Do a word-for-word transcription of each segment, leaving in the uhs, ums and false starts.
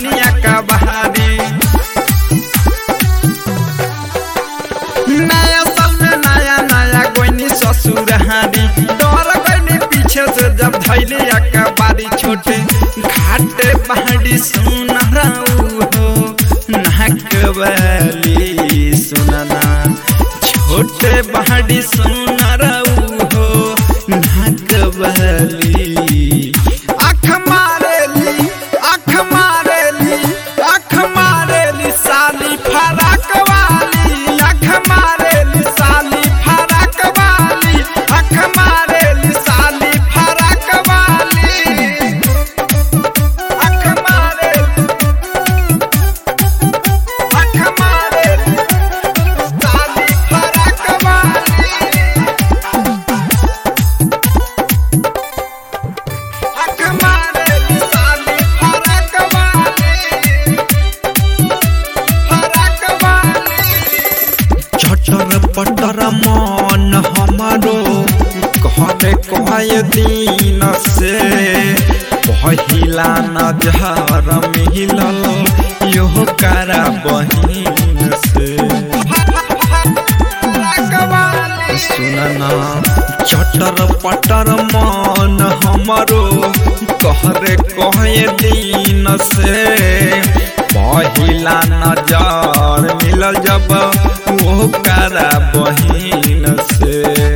धैलिया कबारी। नया साल में नया नया गोइनी ससुरहारी, डर गइनी पीछे से जब धैलिया कबारी। छोटे घाटे पहाड़ी सुनराऊ हो नाक वाली सुनना, छोटे पहाड़ी सुनराऊ हो नाक वाली। आँख मारेली आँख मारेली आँख मारेली साली फराक वाली, आँख मारेली साली फराक वाली, आँख मारेली साली फराक वाली, आँख मारेली आँख मारेली साली फराक वाली, आँख मारेली साली फराक वाली, फराक वाली। चटर पटर मन हमारो कहले कहे दिन से, पहिला नजर मिलल यो करा बहिन से। सुनना चटर पटर मन हमारो कहरे कहे दिन से, पहिला नजर मिलल जब वो करा बहिन से।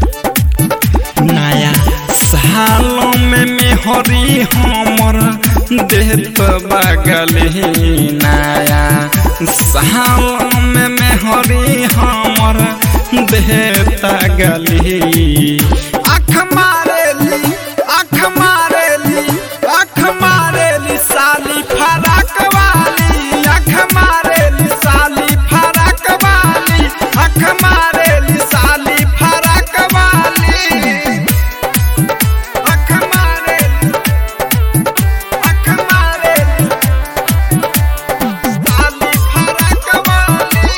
नया सालों में मेहरी हमर देत बगली, नया सालों में मेहरी हमर देत गली। आँख मारेली आँख मारेली आँख मारेली साली फराक वाली, आँख मारेली साली फराक वाली, आँख मारेली साली फराक वाली, आँख मारेली आँख मारेली साली फराक वाली।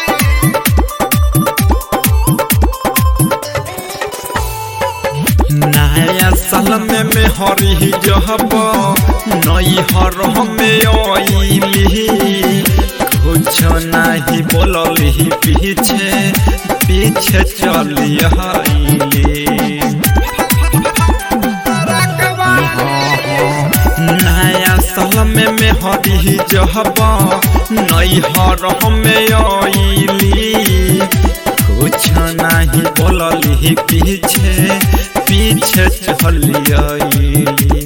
नया साल में मेहरी जब नई हर में आईली, कुछ नहीं बोलली पीछे पीछे चली आईली। नया साल में मेहरी जब नई हर में आईली, कुछ नहीं बोलली पीछे पीछे चली आईली।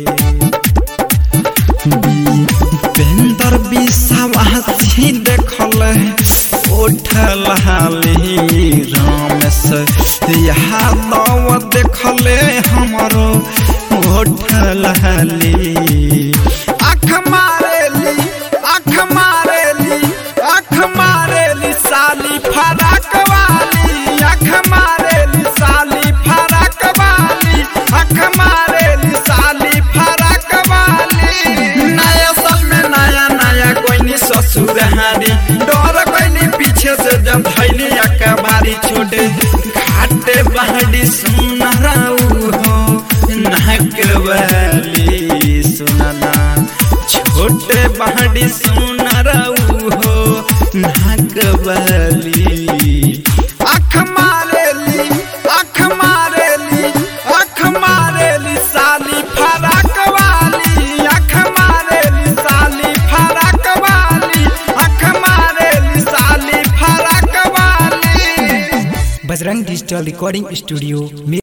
बेंदर विश्वासी देखल उठल हाली, रमेश यादव देखले हमारो उठल हाली। आँख मारेली आँख मारेली आँख मारेली साली फराक वाली, आँख मारेली साली फराक वाली, आँख मारेली साली फराक वाली। नया साल में नया नया कोइनी ससुरहारी, डर कोइनी पीछे से जब धैलिया कबारी। छोटे घाटे पहाड़ी सुनराऊ हो नाक वाली सुनना, छोटे पहाड़ी सुनराऊ हो नाक वाली। आँख मारेली आँख मारेली आँख मारेली साली फराक वाली, आँख मारेली साली फराक वाली, आँख मारेली साली फराक वाली। Bajrang digital recording studio.